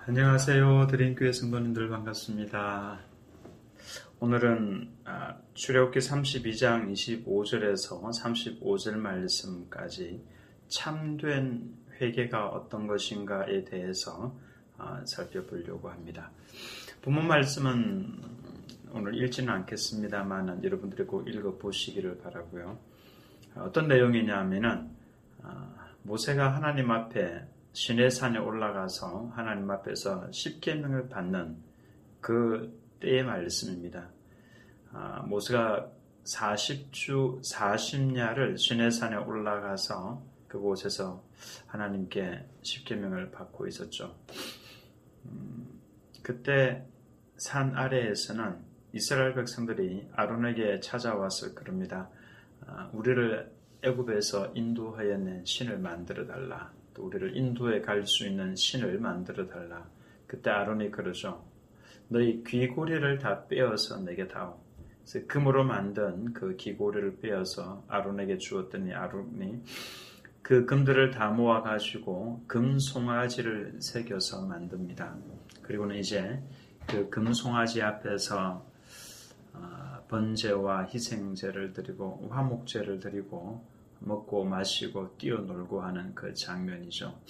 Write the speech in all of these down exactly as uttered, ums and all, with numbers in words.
안녕하세요. 드림교회 성도님들 반갑습니다. 오늘은 출애굽기 삼십이 장 이십오 절에서 삼십오 절 말씀까지 참된 회개가 어떤 것인가에 대해서 살펴보려고 합니다. 본문 말씀은 오늘 읽지는 않겠습니다만 여러분들이 꼭 읽어보시기를 바라고요. 어떤 내용이냐면은 모세가 하나님 앞에 시내산에 올라가서 하나님 앞에서 십계명을 받는 그 때의 말씀입니다. 아, 모세가 사십 주 사십 야를 시내산에 올라가서 그곳에서 하나님께 십계명을 받고 있었죠. 음, 그때 산 아래에서는 이스라엘 백성들이 아론에게 찾아와서 그럽니다. 아, 우리를 애굽에서 인도하여 낸 신을 만들어 달라. 또 우리를 인도에 갈 수 있는 신을 만들어 달라. 그때 아론이 그러죠. 너희 귀고리를 다 빼어서 내게 다오. 그래서 금으로 만든 그 귀고리를 빼어서 아론에게 주었더니 아론이 그 금들을 다 모아가지고 금 송아지를 새겨서 만듭니다. 그리고는 이제 그 금 송아지 앞에서 번제와 희생제를 드리고 화목제를 드리고 먹고 마시고 뛰어놀고 하는 그 장면이죠.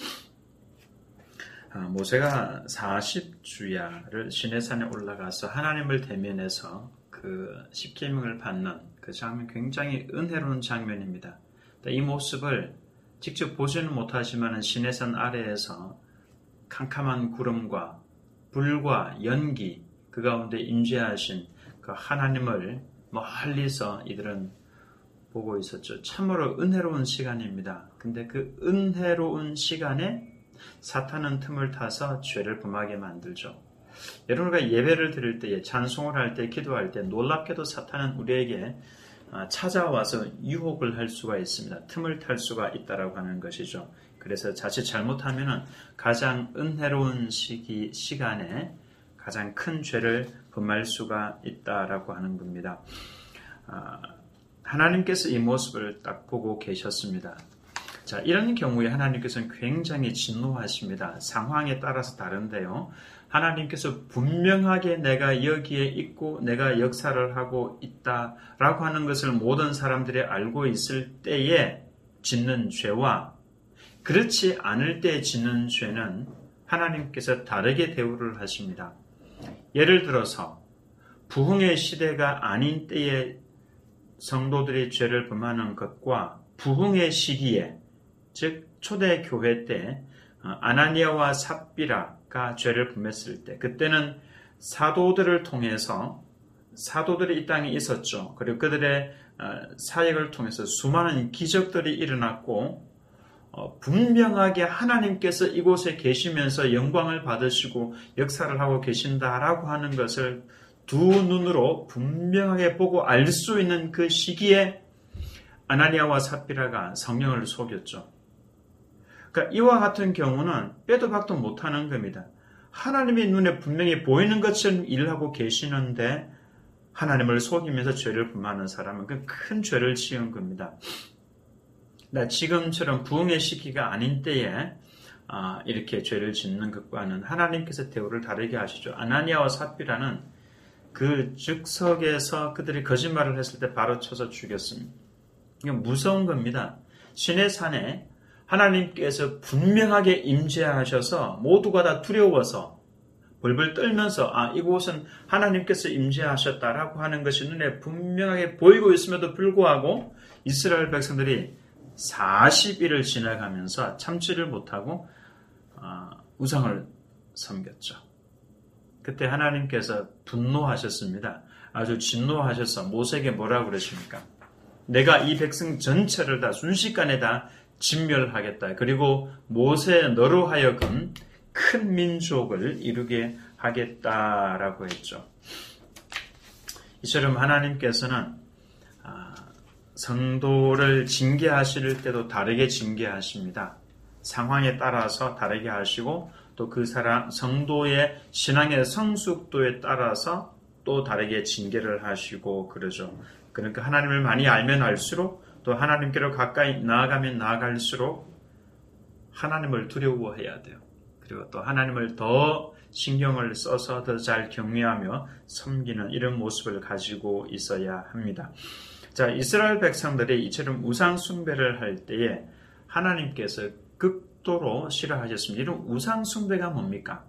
아, 모세가 사십 주야를 시내산에 올라가서 하나님을 대면해서 그 십계명을 받는 그 장면, 굉장히 은혜로운 장면입니다. 이 모습을 직접 보지는 못하지만 시내산 아래에서 캄캄한 구름과 불과 연기 그 가운데 임재하신 그 하나님을 멀리서 이들은 보고 있었죠. 참으로 은혜로운 시간입니다. 근데 그 은혜로운 시간에 사탄은 틈을 타서 죄를 범하게 만들죠. 여러분과 예배를 드릴 때에 찬송을 할 때 기도할 때 놀랍게도 사탄은 우리에게 찾아와서 유혹을 할 수가 있습니다. 틈을 탈 수가 있다라고 하는 것이죠. 그래서 자칫 잘못하면 가장 은혜로운 시기, 시간에 가장 큰 죄를 범할 수가 있다라고 하는 겁니다. 아, 하나님께서 이 모습을 딱 보고 계셨습니다. 자, 이런 경우에 하나님께서는 굉장히 진노하십니다. 상황에 따라서 다른데요. 하나님께서 분명하게 내가 여기에 있고 내가 역사를 하고 있다라고 하는 것을 모든 사람들이 알고 있을 때에 짓는 죄와 그렇지 않을 때 짓는 죄는 하나님께서 다르게 대우를 하십니다. 예를 들어서 부흥의 시대가 아닌 때에 성도들이 죄를 범하는 것과 부흥의 시기에, 즉 초대교회 때 아나니아와 삽비라가 죄를 범했을 때, 그때는 사도들을 통해서 사도들이 이 땅에 있었죠. 그리고 그들의 사역을 통해서 수많은 기적들이 일어났고 분명하게 하나님께서 이곳에 계시면서 영광을 받으시고 역사를 하고 계신다라고 하는 것을 두 눈으로 분명하게 보고 알 수 있는 그 시기에 아나니아와 삽비라가 성령을 속였죠. 그러니까 이와 같은 경우는 빼도 박도 못하는 겁니다. 하나님의 눈에 분명히 보이는 것처럼 일하고 계시는데 하나님을 속이면서 죄를 범하는 사람은 그 큰 죄를 지은 겁니다. 지금처럼 부흥의 시기가 아닌 때에 이렇게 죄를 짓는 것과는 하나님께서 대우를 다르게 하시죠. 아나니아와 삽비라는 그 즉석에서 그들이 거짓말을 했을 때 바로 쳐서 죽였습니다. 이건 무서운 겁니다. 시내산에 하나님께서 분명하게 임재하셔서 모두가 다 두려워서 벌벌 떨면서 아 이곳은 하나님께서 임재하셨다라고 하는 것이 눈에 분명하게 보이고 있음에도 불구하고 이스라엘 백성들이 사십 일을 지나가면서 참지를 못하고 어, 우상을 섬겼죠. 그때 하나님께서 분노하셨습니다. 아주 진노하셔서 모세에게 뭐라고 그러십니까? 내가 이 백성 전체를 다 순식간에 다 진멸하겠다. 그리고 모세 너로 하여금 큰 민족을 이루게 하겠다라고 했죠. 이처럼 하나님께서는 성도를 징계하실 때도 다르게 징계하십니다. 상황에 따라서 다르게 하시고 또 그 사람 성도의 신앙의 성숙도에 따라서 또 다르게 징계를 하시고 그러죠. 그러니까 하나님을 많이 알면 알수록 또 하나님께로 가까이 나아가면 나아갈수록 하나님을 두려워해야 돼요. 그리고 또 하나님을 더 신경을 써서 더 잘 경외하며 섬기는 이런 모습을 가지고 있어야 합니다. 자, 이스라엘 백성들이 이처럼 우상 숭배를 할 때에 하나님께서 극도로 싫어하셨습니다. 이런 우상 숭배가 뭡니까?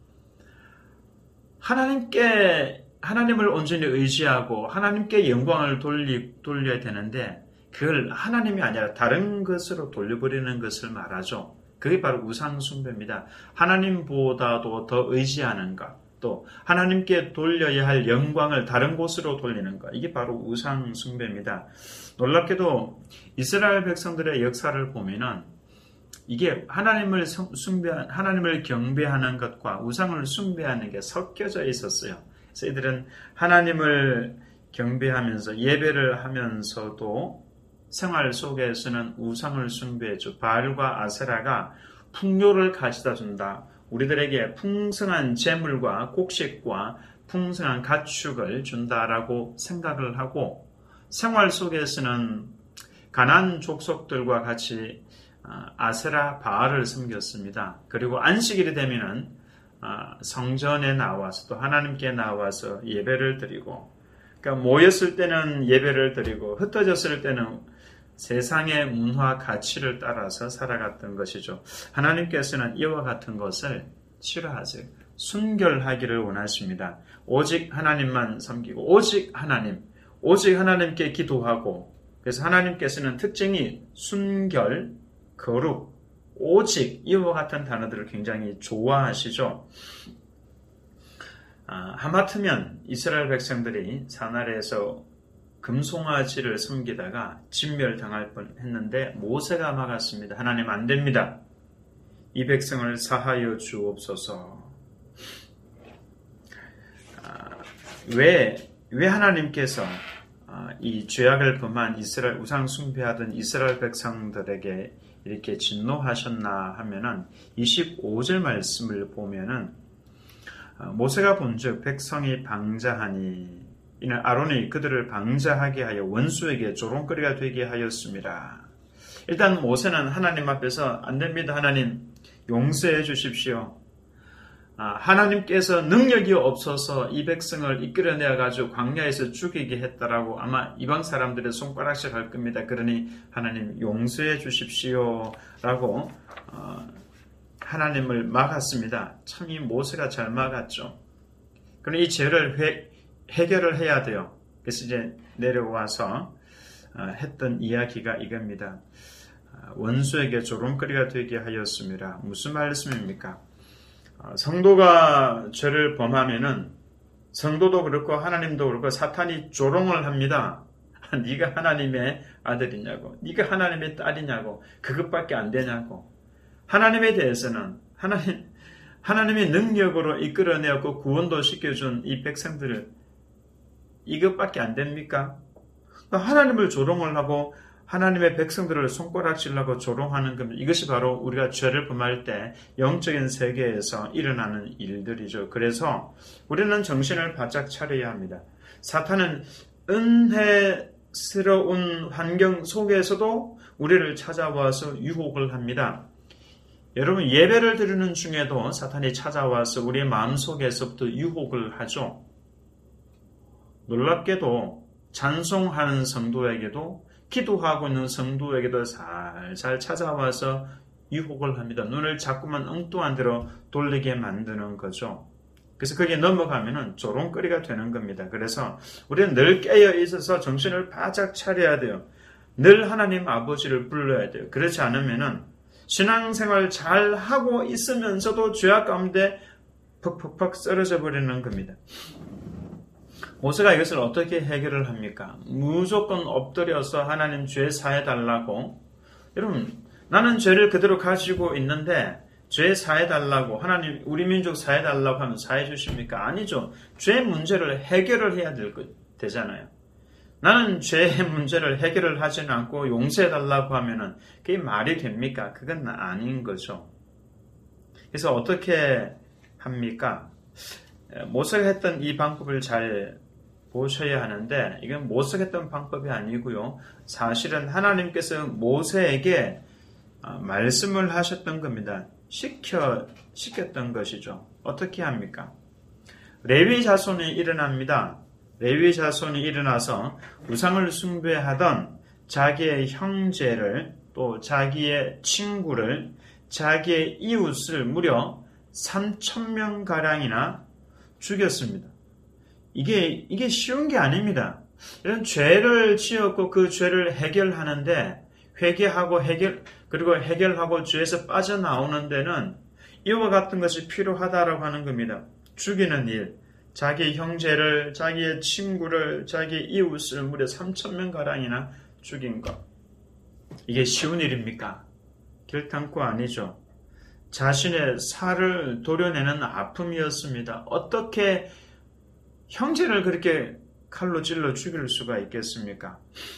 하나님께 하나님을 온전히 의지하고 하나님께 영광을 돌리, 돌려야 되는데 그걸 하나님이 아니라 다른 것으로 돌려버리는 것을 말하죠. 그게 바로 우상 숭배입니다. 하나님보다도 더 의지하는 것, 또 하나님께 돌려야 할 영광을 다른 곳으로 돌리는 것, 이게 바로 우상 숭배입니다. 놀랍게도 이스라엘 백성들의 역사를 보면은 이게 하나님을 숭배, 하나님을 경배하는 것과 우상을 숭배하는 게 섞여져 있었어요. 그래서 이들은 하나님을 경배하면서 예배를 하면서도 생활 속에서는 우상을 숭배했죠. 바알과 아세라가 풍요를 가져다 준다. 우리들에게 풍성한 재물과 곡식과 풍성한 가축을 준다라고 생각을 하고 생활 속에서는 가나안 족속들과 같이 아세라 바알을 섬겼습니다. 그리고 안식일이 되면은 성전에 나와서 또 하나님께 나와서 예배를 드리고, 그러니까 모였을 때는 예배를 드리고 흩어졌을 때는 세상의 문화 가치를 따라서 살아갔던 것이죠. 하나님께서는 이와 같은 것을 싫어하세요. 순결하기를 원하십니다. 오직 하나님만 섬기고 오직 하나님, 오직 하나님께 기도하고, 그래서 하나님께서는 특징이 순결, 거룩, 오직 이와 같은 단어들을 굉장히 좋아하시죠. 아, 하마터면 이스라엘 백성들이 사나리에서 금송아지를 섬기다가 진멸당할 뻔했는데 모세가 막았습니다. 하나님 안 됩니다. 이 백성을 사하여 주옵소서. 아, 왜, 왜 하나님께서 아, 이 죄악을 범한 이스라엘 우상 숭배하던 이스라엘 백성들에게 이렇게 진노하셨나 하면은 이십오 절 말씀을 보면은 모세가 본즉 백성이 방자하니 이는 아론이 그들을 방자하게 하여 원수에게 조롱거리가 되게 하였습니다. 일단 모세는 하나님 앞에서 안 됩니다. 하나님 용서해 주십시오. 아, 하나님께서 능력이 없어서 이 백성을 이끌어내어 가지고 광야에서 죽이게 했다라고 아마 이방 사람들의 손가락질 할 겁니다. 그러니 하나님 용서해 주십시오 라고 어, 하나님을 막았습니다. 참 이 모세가 잘 막았죠. 그러니 이 죄를 회, 해결을 해야 돼요. 그래서 이제 내려와서 어, 했던 이야기가 이겁니다. 어, 원수에게 조롱거리가 되게 하였습니다. 무슨 말씀입니까? 성도가 죄를 범하면은 성도도 그렇고 하나님도 그렇고 사탄이 조롱을 합니다. 네가 하나님의 아들이냐고, 네가 하나님의 딸이냐고, 그것밖에 안 되냐고. 하나님에 대해서는 하나님, 하나님의 능력으로 이끌어내었고 구원도 시켜준 이 백성들을 이것밖에 안 됩니까? 하나님을 조롱을 하고 하나님의 백성들을 손가락질하고 조롱하는 겁니다. 이것이 바로 우리가 죄를 범할 때 영적인 세계에서 일어나는 일들이죠. 그래서 우리는 정신을 바짝 차려야 합니다. 사탄은 은혜스러운 환경 속에서도 우리를 찾아와서 유혹을 합니다. 여러분, 예배를 드리는 중에도 사탄이 찾아와서 우리의 마음속에서부터 유혹을 하죠. 놀랍게도 찬송하는 성도에게도 기도하고 있는 성도에게도 살살 찾아와서 유혹을 합니다. 눈을 자꾸만 엉뚱한 데로 돌리게 만드는 거죠. 그래서 거기에 넘어가면은 조롱거리가 되는 겁니다. 그래서 우리는 늘 깨어 있어서 정신을 바짝 차려야 돼요. 늘 하나님 아버지를 불러야 돼요. 그렇지 않으면은 신앙생활 잘 하고 있으면서도 죄악 가운데 퍽퍽퍽 쓰러져 버리는 겁니다. 모세가 이것을 어떻게 해결을 합니까? 무조건 엎드려서 하나님 죄 사해달라고. 여러분, 나는 죄를 그대로 가지고 있는데 죄 사해달라고, 하나님 우리 민족 사해달라고 하면 사해 주십니까? 아니죠. 죄 문제를 해결을 해야 될 것, 되잖아요. 나는 죄의 문제를 해결을 하지는 않고 용서해달라고 하면은 그게 말이 됩니까? 그건 아닌 거죠. 그래서 어떻게 합니까? 모세가 했던 이 방법을 잘 보셔야 하는데, 이건 모세가 했던 방법이 아니고요. 사실은 하나님께서 모세에게 말씀을 하셨던 겁니다. 시켜, 시켰던 것이죠. 어떻게 합니까? 레위 자손이 일어납니다. 레위 자손이 일어나서 우상을 숭배하던 자기의 형제를 또 자기의 친구를 자기의 이웃을 무려 삼천 명 가량이나 죽였습니다. 이게 이게 쉬운 게 아닙니다. 이런 죄를 지었고 그 죄를 해결하는데 회개하고 해결 그리고 해결하고 죄에서 빠져나오는 데는 이와 같은 것이 필요하다라고 하는 겁니다. 죽이는 일, 자기 형제를, 자기의 친구를, 자기 이웃을 무려 삼천 명 가량이나 죽인 것. 이게 쉬운 일입니까? 결단코 아니죠. 자신의 살을 도려내는 아픔이었습니다. 어떻게 형제를 그렇게 칼로 찔러 죽일 수가 있겠습니까?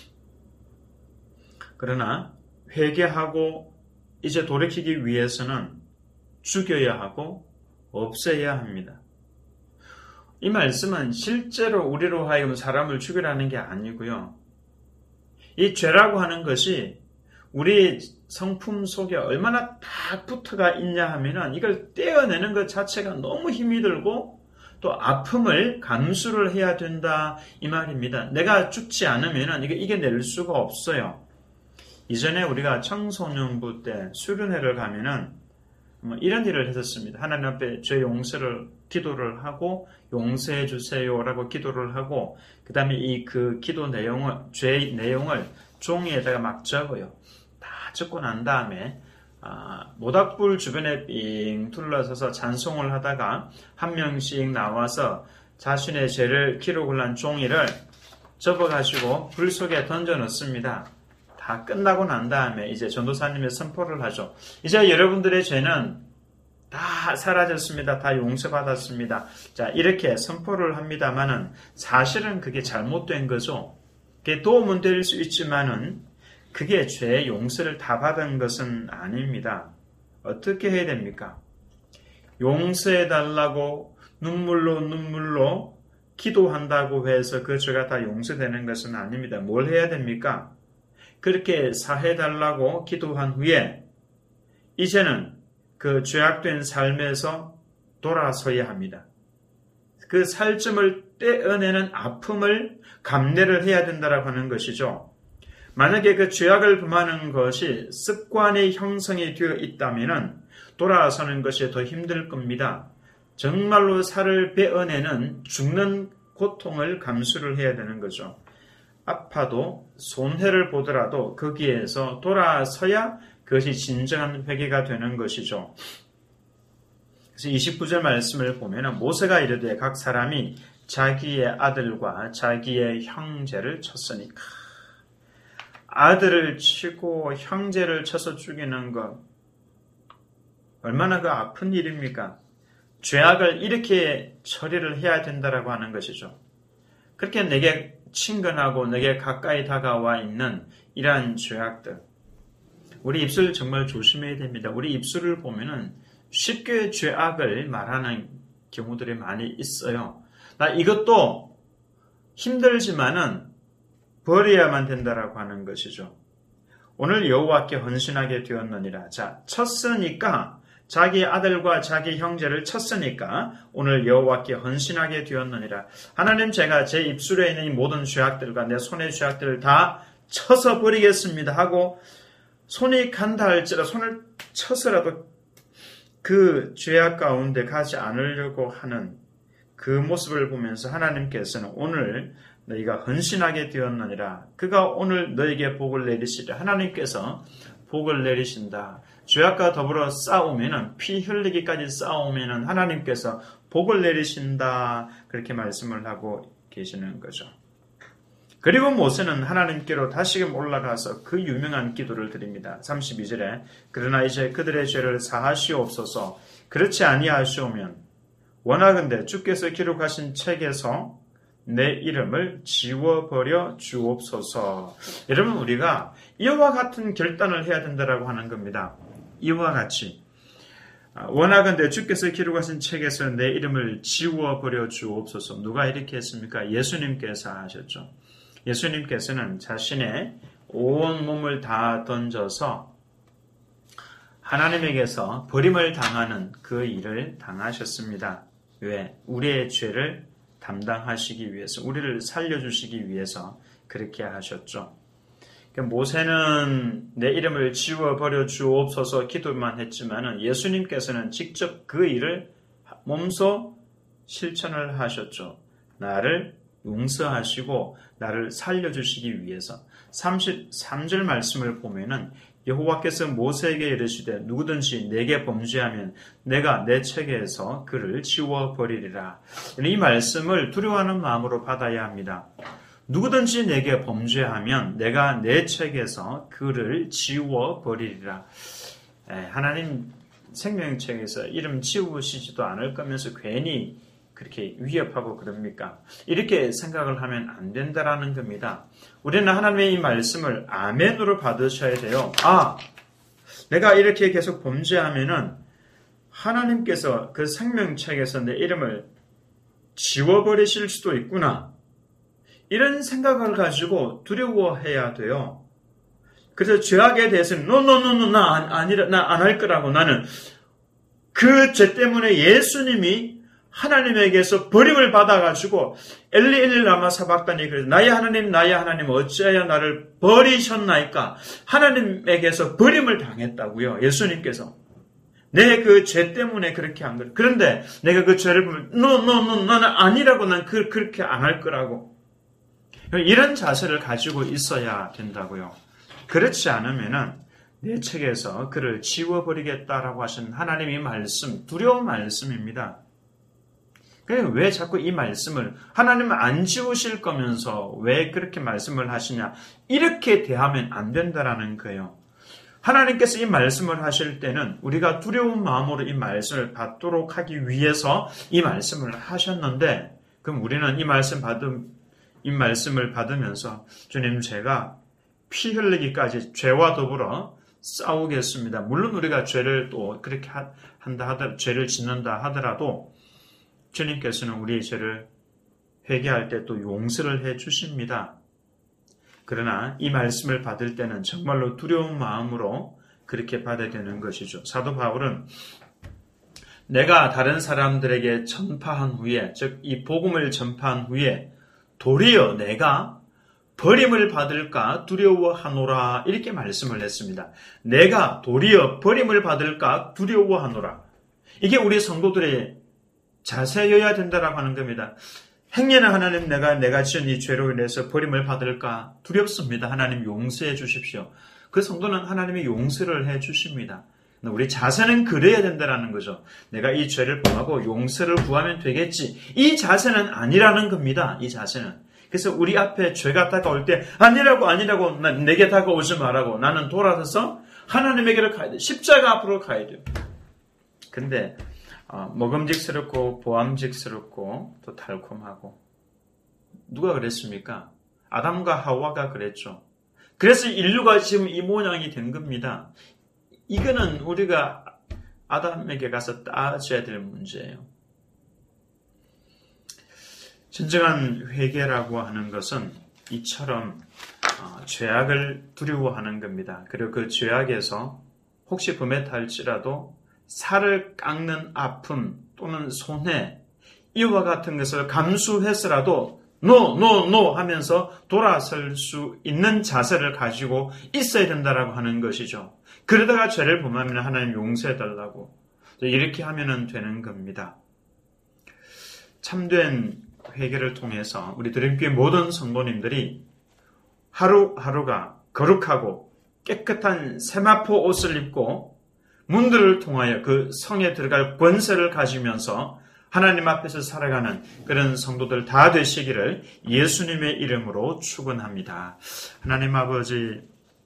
그러나 회개하고 이제 돌이키기 위해서는 죽여야 하고 없애야 합니다. 이 말씀은 실제로 우리로 하여금 사람을 죽이라는 게 아니고요. 이 죄라고 하는 것이 우리 성품 속에 얼마나 딱 붙어가 있냐 하면은 이걸 떼어내는 것 자체가 너무 힘이 들고 또 아픔을 감수를 해야 된다 이 말입니다. 내가 죽지 않으면은 이게 이겨낼 수가 없어요. 이전에 우리가 청소년부 때 수련회를 가면은 뭐 이런 일을 했었습니다. 하나님 앞에 죄 용서를 기도를 하고 용서해 주세요라고 기도를 하고 그 다음에 이 그 기도 내용을 죄 내용을 종이에다가 막 적어요. 다 적고 난 다음에 아, 모닥불 주변에 빙 둘러서서 찬송을 하다가 한 명씩 나와서 자신의 죄를 기록을 한 종이를 접어가지고 불 속에 던져 넣습니다. 다 끝나고 난 다음에 이제 전도사님의 선포를 하죠. 이제 여러분들의 죄는 다 사라졌습니다. 다 용서받았습니다. 자, 이렇게 선포를 합니다만은 사실은 그게 잘못된 거죠. 그게 도움은 될 수 있지만은 그게 죄의 용서를 다 받은 것은 아닙니다. 어떻게 해야 됩니까? 용서해달라고 눈물로 눈물로 기도한다고 해서 그 죄가 다 용서되는 것은 아닙니다. 뭘 해야 됩니까? 그렇게 사해달라고 기도한 후에 이제는 그 죄악된 삶에서 돌아서야 합니다. 그 살점을 떼어내는 아픔을 감내를 해야 된다고 하는 것이죠. 만약에 그 죄악을 범하는 것이 습관의 형성이 되어 있다면 돌아서는 것이 더 힘들 겁니다. 정말로 살을 베어내는 죽는 고통을 감수를 해야 되는 거죠. 아파도 손해를 보더라도 거기에서 돌아서야 그것이 진정한 회개가 되는 것이죠. 그래서 이십구 절 말씀을 보면 모세가 이르되 각 사람이 자기의 아들과 자기의 형제를 쳤으니까. 아들을 치고 형제를 쳐서 죽이는 것 얼마나 그 아픈 일입니까? 죄악을 이렇게 처리를 해야 된다라고 하는 것이죠. 그렇게 내게 친근하고 내게 가까이 다가와 있는 이러한 죄악들, 우리 입술 정말 조심해야 됩니다. 우리 입술을 보면은 쉽게 죄악을 말하는 경우들이 많이 있어요. 나 이것도 힘들지만은 버려야만 된다라고 하는 것이죠. 오늘 여호와께 헌신하게 되었느니라. 자, 쳤으니까 자기 아들과 자기 형제를 쳤으니까 오늘 여호와께 헌신하게 되었느니라. 하나님, 제가 제 입술에 있는 이 모든 죄악들과 내 손의 죄악들을 다 쳐서 버리겠습니다 하고 손이 간다 할지라도 손을 쳐서라도 그 죄악 가운데 가지 않으려고 하는 그 모습을 보면서 하나님께서는 오늘 너희가 헌신하게 되었느니라. 그가 오늘 너에게 복을 내리시리라. 하나님께서 복을 내리신다. 죄악과 더불어 싸우면은 피 흘리기까지 싸우면은 하나님께서 복을 내리신다. 그렇게 말씀을 하고 계시는 거죠. 그리고 모세는 하나님께로 다시금 올라가서 그 유명한 기도를 드립니다. 삼십이 절에 그러나 이제 그들의 죄를 사하시옵소서. 그렇지 아니하시오면 원하건대 주께서 기록하신 책에서 내 이름을 지워버려 주옵소서. 여러분, 우리가 이와 같은 결단을 해야 된다고 하는 겁니다. 이와 같이 원하건대 주께서 기록하신 책에서 내 이름을 지워버려 주옵소서. 누가 이렇게 했습니까? 예수님께서 하셨죠. 예수님께서는 자신의 온 몸을 다 던져서 하나님에게서 버림을 당하는 그 일을 당하셨습니다. 왜? 우리의 죄를 담당하시기 위해서, 우리를 살려주시기 위해서 그렇게 하셨죠. 모세는 내 이름을 지워버려 주옵소서 기도만 했지만 예수님께서는 직접 그 일을 몸소 실천을 하셨죠. 나를 용서하시고 나를 살려주시기 위해서. 삼십삼 절 말씀을 보면은 여호와께서 모세에게 이르시되 누구든지 내게 범죄하면 내가 내 책에서 그를 지워버리리라. 이 말씀을 두려워하는 마음으로 받아야 합니다. 누구든지 내게 범죄하면 내가 내 책에서 그를 지워버리리라. 하나님 생명책에서 이름 지우시지도 않을 거면서 괜히 그렇게 위협하고 그럽니까? 이렇게 생각을 하면 안 된다라는 겁니다. 우리는 하나님의 이 말씀을 아멘으로 받으셔야 돼요. 아, 내가 이렇게 계속 범죄하면은 하나님께서 그 생명책에서 내 이름을 지워버리실 수도 있구나. 이런 생각을 가지고 두려워해야 돼요. 그래서 죄악에 대해서는 노노노노 나 아니라 나 안 할 거라고 나는 그 죄 때문에 예수님이 하나님에게서 버림을 받아가지고 엘리 엘리 라마 사박다니 그래서 나의 하나님 나의 하나님 어찌하여 나를 버리셨나이까 하나님에게서 버림을 당했다고요. 예수님께서 내 그 죄 때문에 그렇게 한 거예요. 그런데 내가 그 죄를 보면 노노노 나는 아니라고 난 그, 그렇게 안 할 거라고 이런 자세를 가지고 있어야 된다고요. 그렇지 않으면은 내 책에서 그를 지워버리겠다라고 하신 하나님의 말씀, 두려운 말씀입니다. 왜 자꾸 이 말씀을 하나님은 안 지우실 거면서 왜 그렇게 말씀을 하시냐 이렇게 대하면 안 된다라는 거예요. 하나님께서 이 말씀을 하실 때는 우리가 두려운 마음으로 이 말씀을 받도록 하기 위해서 이 말씀을 하셨는데 그럼 우리는 이 말씀 받음 이 말씀을 받으면서 주님 제가 피 흘리기까지 죄와 더불어 싸우겠습니다. 물론 우리가 죄를 또 그렇게 한다 하더라도 죄를 짓는다 하더라도 주님께서는 우리의 죄를 회개할 때 또 용서를 해 주십니다. 그러나 이 말씀을 받을 때는 정말로 두려운 마음으로 그렇게 받아야 되는 것이죠. 사도 바울은 내가 다른 사람들에게 전파한 후에 즉 이 복음을 전파한 후에 도리어 내가 버림을 받을까 두려워하노라 이렇게 말씀을 했습니다. 내가 도리어 버림을 받을까 두려워하노라. 이게 우리 성도들의 자세여야 된다라고 하는 겁니다. 행여나 하나님 내가 내가 지은 이 죄로 인해서 버림을 받을까 두렵습니다. 하나님 용서해 주십시오. 그 성도는 하나님의 용서를 해 주십니다. 우리 자세는 그래야 된다라는 거죠. 내가 이 죄를 범하고 용서를 구하면 되겠지. 이 자세는 아니라는 겁니다. 이 자세는. 그래서 우리 앞에 죄가 다가올 때 아니라고 아니라고 내게 다가오지 말라고 나는 돌아서서 하나님에게로 가야 돼. 십자가 앞으로 가야 돼요. 근데 어, 먹음직스럽고 보암직스럽고 또 달콤하고 누가 그랬습니까? 아담과 하와가 그랬죠. 그래서 인류가 지금 이 모양이 된 겁니다. 이거는 우리가 아담에게 가서 따져야 될 문제예요. 진정한 회개라고 하는 것은 이처럼 어, 죄악을 두려워하는 겁니다. 그리고 그 죄악에서 혹시 범했할지라도 살을 깎는 아픔 또는 손해 이와 같은 것을 감수해서라도 노, 노, 노 하면서 돌아설 수 있는 자세를 가지고 있어야 된다라고 하는 것이죠. 그러다가 죄를 범하면 하나님 용서해달라고 이렇게 하면 되는 겁니다. 참된 회개를 통해서 우리 드림교회 모든 성도님들이 하루하루가 거룩하고 깨끗한 세마포 옷을 입고 문들을 통하여 그 성에 들어갈 권세를 가지면서 하나님 앞에서 살아가는 그런 성도들 다 되시기를 예수님의 이름으로 축원합니다. 하나님 아버지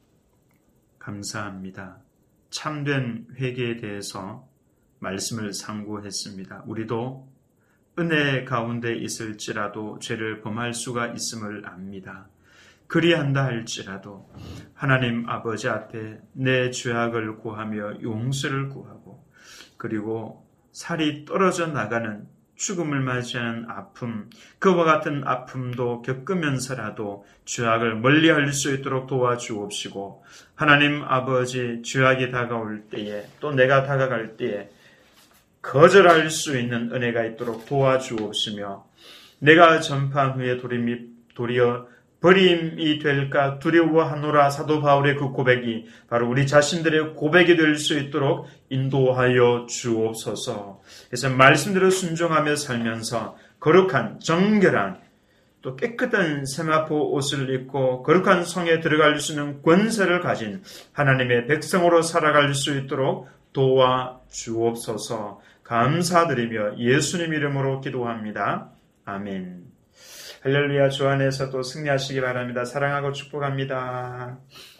감사합니다. 참된 회개에 대해서 말씀을 상고했습니다. 우리도 은혜 가운데 있을지라도 죄를 범할 수가 있음을 압니다. 그리한다 할지라도 하나님 아버지 앞에 내 죄악을 구하며 용서를 구하고 그리고 살이 떨어져 나가는 죽음을 맞이하는 아픔, 그와 같은 아픔도 겪으면서라도 죄악을 멀리할 수 있도록 도와주옵시고, 하나님 아버지, 죄악이 다가올 때에 또 내가 다가갈 때에 거절할 수 있는 은혜가 있도록 도와주옵시며, 내가 전파한 후에 도리어 버림이 될까 두려워하노라 사도 바울의 그 고백이 바로 우리 자신들의 고백이 될 수 있도록 인도하여 주옵소서. 그래서 말씀대로 순종하며 살면서 거룩한 정결한 또 깨끗한 세마포 옷을 입고 거룩한 성에 들어갈 수 있는 권세를 가진 하나님의 백성으로 살아갈 수 있도록 도와주옵소서. 감사드리며 예수님 이름으로 기도합니다. 아멘. 할렐루야. 주 안에서 또 승리하시기 바랍니다. 사랑하고 축복합니다.